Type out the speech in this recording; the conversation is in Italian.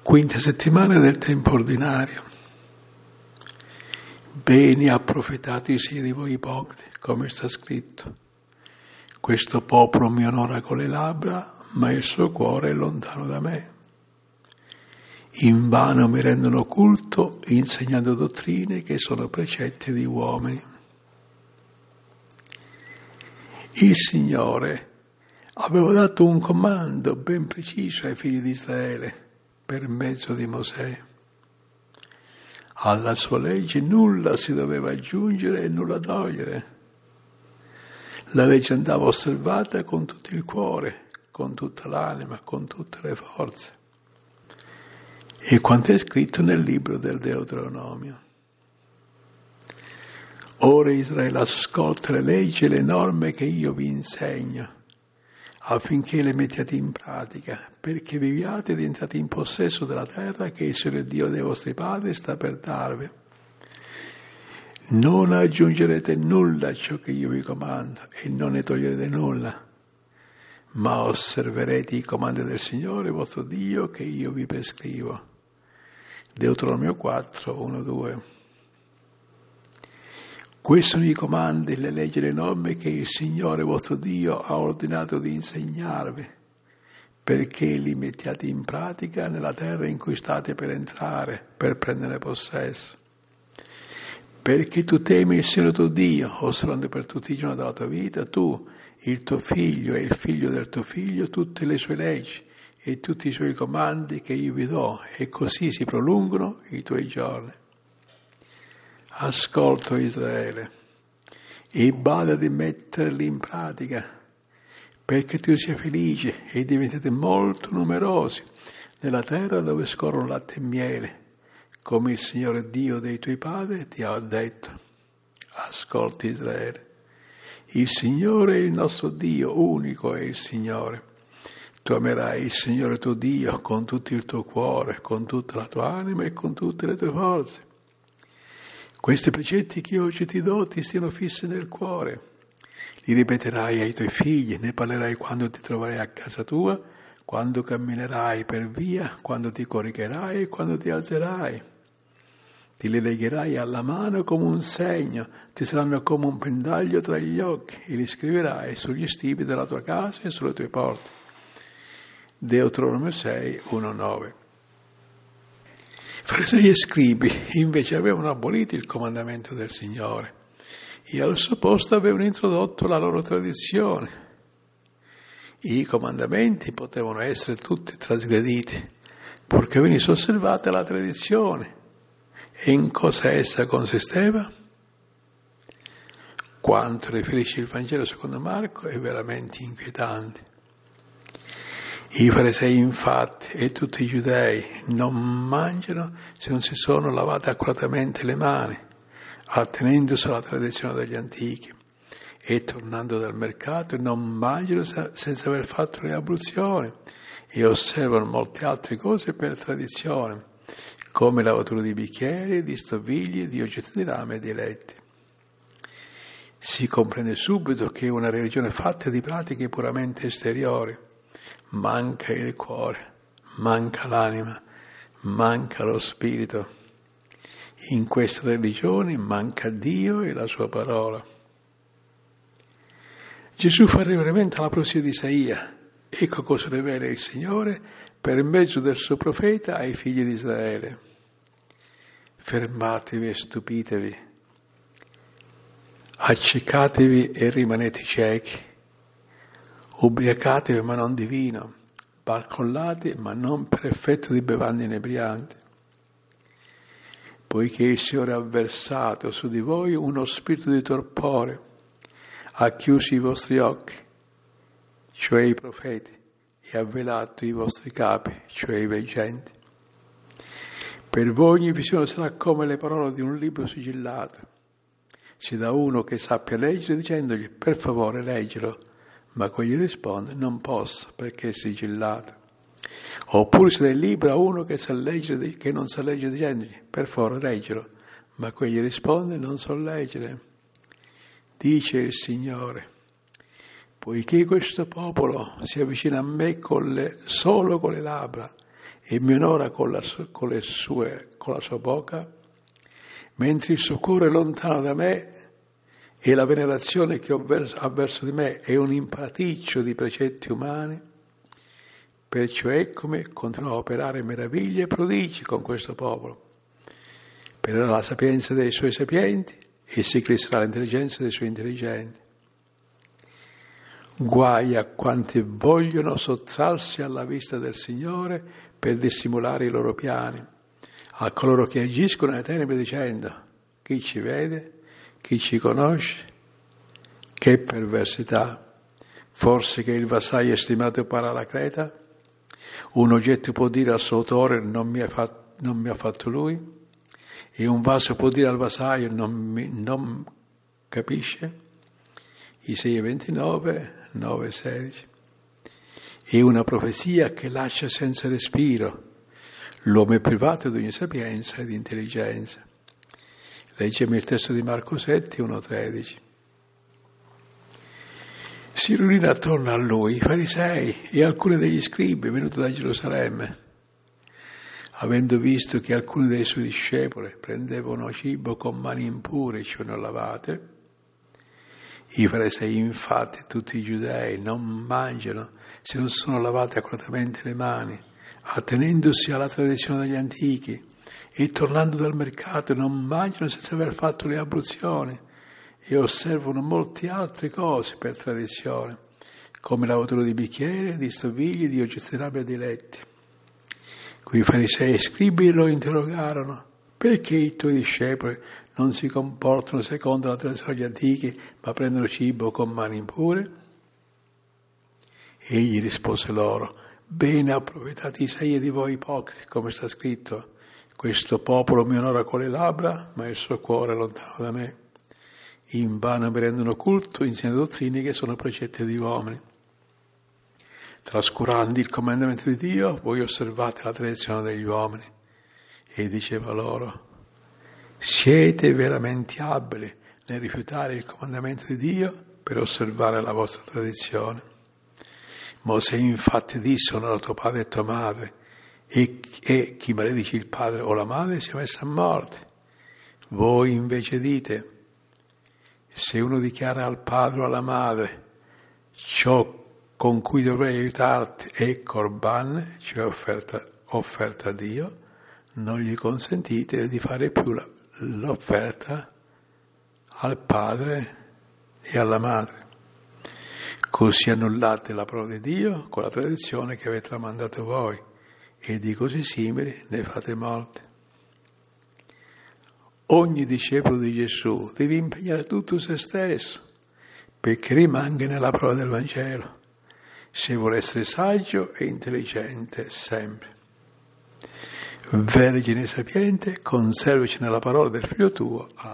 Quinta settimana del tempo ordinario. Bene ha profetato sia di voi ipocriti, come sta scritto. Questo popolo mi onora con le labbra, ma il suo cuore è lontano da me. Invano mi rendono culto, insegnando dottrine che sono precetti di uomini. Il Signore aveva dato un comando ben preciso ai figli di Israele per mezzo di Mosè. Alla sua legge nulla si doveva aggiungere e nulla togliere. La legge andava osservata con tutto il cuore, con tutta l'anima, con tutte le forze. E quanto è scritto nel libro del Deuteronomio. Ora Israele ascolta le leggi e le norme che io vi insegno, affinché le mettiate in pratica, perché viviate ed entrate in possesso della terra che il Signore Dio dei vostri padri sta per darvi. Non aggiungerete nulla a ciò che io vi comando e non ne toglierete nulla, ma osserverete i comandi del Signore vostro Dio che io vi prescrivo. Deuteronomio 4, 1, 2. Questi sono i comandi, le leggi e le norme che il Signore vostro Dio ha ordinato di insegnarvi, perché li mettiate in pratica nella terra in cui state per entrare, per prendere possesso. Perché tu temi il Signore tuo Dio, osservando per tutti i giorni della tua vita, tu, il tuo figlio e il figlio del tuo figlio, tutte le sue leggi e tutti i suoi comandi che io vi do, e così si prolungano i tuoi giorni. Ascolto Israele e bada di metterli in pratica, perché tu sia felice e diventate molto numerosi nella terra dove scorrono latte e miele, come il Signore Dio dei tuoi padri ti ha detto. Ascolti Israele. Il Signore è il nostro Dio, unico è il Signore. Tu amerai il Signore tuo Dio con tutto il tuo cuore, con tutta la tua anima e con tutte le tue forze. Questi precetti che io oggi ti do ti stiano fissi nel cuore. Li ripeterai ai tuoi figli, ne parlerai quando ti troverai a casa tua, quando camminerai per via, quando ti coricherai e quando ti alzerai. Ti li legherai alla mano come un segno, ti saranno come un pendaglio tra gli occhi e li scriverai sugli stipi della tua casa e sulle tue porte. Deuteronomio 6, 1, 9. Farisei e scribi invece avevano abolito il comandamento del Signore e al suo posto avevano introdotto la loro tradizione. I comandamenti potevano essere tutti trasgrediti, purché venisse osservata la tradizione. E in cosa essa consisteva? Quanto riferisce il Vangelo secondo Marco è veramente inquietante. I farisei infatti e tutti i giudei non mangiano se non si sono lavate accuratamente le mani, attenendosi alla tradizione degli antichi, e tornando dal mercato non mangiano senza aver fatto le abluzioni e osservano molte altre cose per tradizione, come lavatura di bicchieri, di stoviglie, di oggetti di rame e di letti. Si comprende subito che è una religione fatta di pratiche puramente esteriori. Manca il cuore, manca l'anima, manca lo spirito. In queste religioni manca Dio e la sua parola. Gesù fa riferimento alla profezia di Isaia. Ecco cosa rivela il Signore per mezzo del suo profeta ai figli di Israele. Fermatevi e stupitevi, accecatevi e rimanete ciechi. Ubriacatevi ma non di vino, barcollate ma non per effetto di bevande inebrianti, poiché il Signore ha versato su di voi uno spirito di torpore, ha chiuso i vostri occhi, cioè i profeti, e ha velato i vostri capi, cioè i veggenti. Per voi ogni visione sarà come le parole di un libro sigillato. Si dà uno che sappia leggere dicendogli: per favore leggilo. Ma quegli risponde: non posso perché è sigillato. Oppure si dà il libro a uno che non sa leggere dicendogli: per favore leggilo. Ma quegli risponde: non so leggere. Dice il Signore: poiché questo popolo si avvicina a me solo con le labbra e mi onora con la sua bocca, mentre il suo cuore è lontano da me e la venerazione che ha verso di me è un imparaticcio di precetti umani, perciò eccomi continuo a operare meraviglie e prodigi con questo popolo. Perderà la sapienza dei suoi sapienti e si eclisserà l'intelligenza dei suoi intelligenti. Guai a quanti vogliono sottrarsi alla vista del Signore per dissimulare i loro piani, a coloro che agiscono nelle tenebre dicendo: chi ci vede, chi ci conosce, che perversità, forse che il vassaio è stimato paracleta, un oggetto può dire al suo autore non mi ha fatto lui, e un vaso può dire al vassaio non capisce. Isaia 29, 9, 16. È una profezia che lascia senza respiro. L'uomo è privato di ogni sapienza ed intelligenza. Leggiamo il testo di Marco 7, 1, 13. Si riunirono attorno a lui i farisei e alcuni degli scribi venuti da Gerusalemme. Avendo visto che alcuni dei suoi discepoli prendevano cibo con mani impure, cioè non lavate, i farisei infatti tutti i giudei non mangiano se non sono lavate accuratamente le mani, attenendosi alla tradizione degli antichi, e tornando dal mercato non mangiano senza aver fatto le abluzioni e osservano molte altre cose per tradizione, come lavatura di bicchieri, di stoviglie, di oggetti di rabbia diletti. Quei farisei e scribi lo interrogarono: perché i tuoi discepoli non si comportano secondo la tradizione degli antichi, ma prendono cibo con mani impure? Egli rispose loro: bene ha profetato Isaia di voi ipocriti, come sta scritto: questo popolo mi onora con le labbra, ma il suo cuore è lontano da me. Invano mi rendono culto, insegnano dottrine che sono precetti di uomini. Trascurando il comandamento di Dio, voi osservate la tradizione degli uomini. E diceva loro: siete veramente abili nel rifiutare il comandamento di Dio per osservare la vostra tradizione. Mosè infatti disse: onora tuo padre e tua madre, e chi maledice il padre o la madre sia messo a morte. Voi invece dite: se uno dichiara al padre o alla madre ciò con cui dovrei aiutarti è Corban, cioè offerta a Dio, non gli consentite di fare più l'offerta al padre e alla madre. Così annullate la parola di Dio con la tradizione che avete tramandato voi, e di cose simili ne fate molte. Ogni discepolo di Gesù deve impegnare tutto se stesso perché rimanga nella parola del Vangelo, se vuole essere saggio e intelligente sempre. Vergine sapiente, conservaci nella parola del Figlio tuo.